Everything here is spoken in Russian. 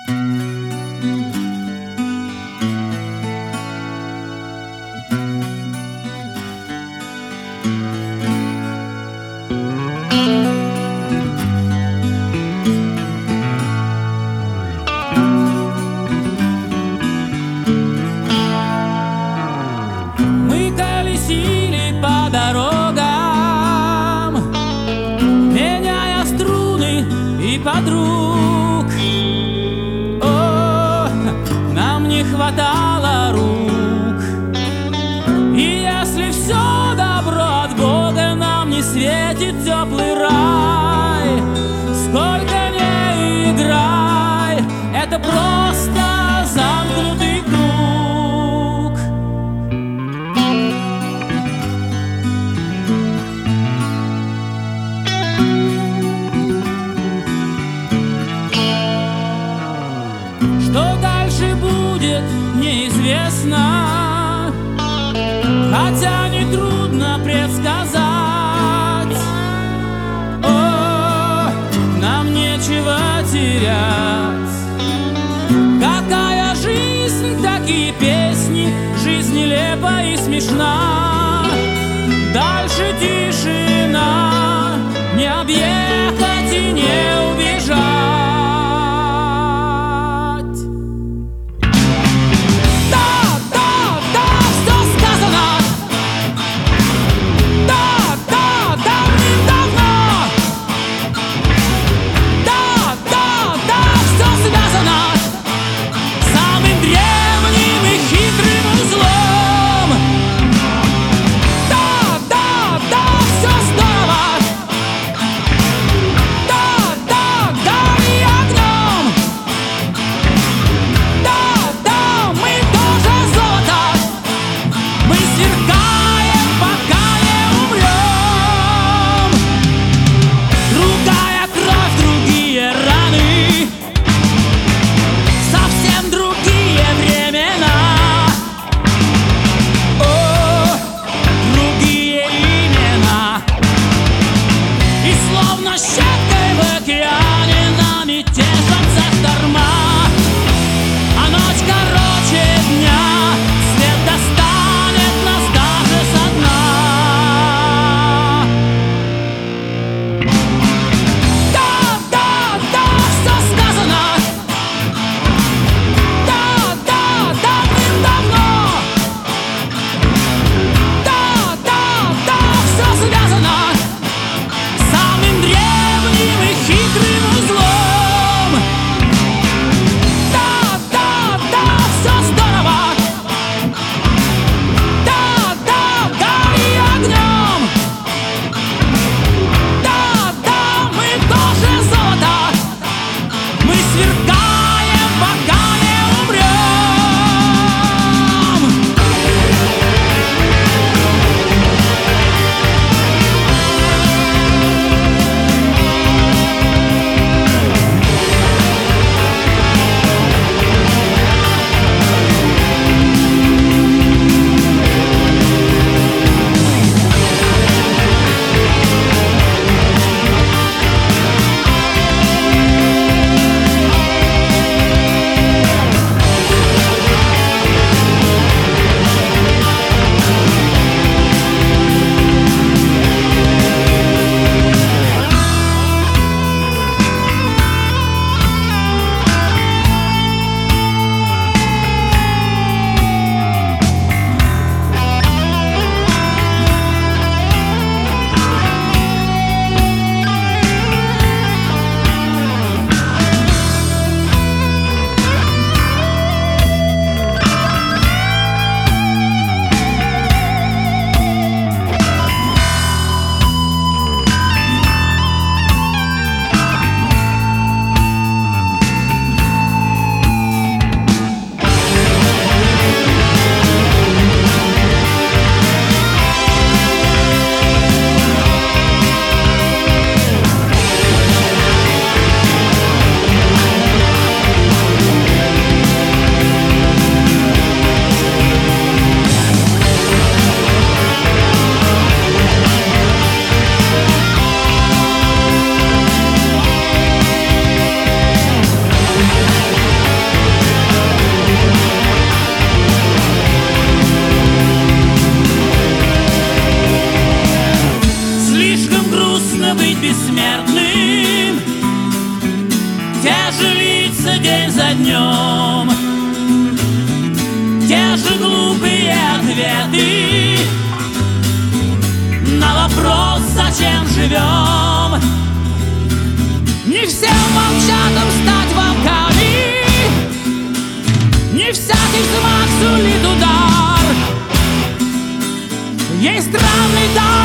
Мы колесили по дорогам, меняя струны и подруг. О, нам не хватало рук. И если все добро от Бога, нам не светит теплый рай. Сколько не играй, это просто замкнутый круг. Что дальше будет, неизвестно, хотя нетрудно предсказать. О, нам нечего терять. Какая жизнь, такие песни, жизнь нелепа и смешна. Дальше тишина, не объехать и не убежать. за днем. Те же глупые ответы на вопрос, зачем живем. Не всем волчатам стать волками, не всякий взмах сулит удар. Есть странный дар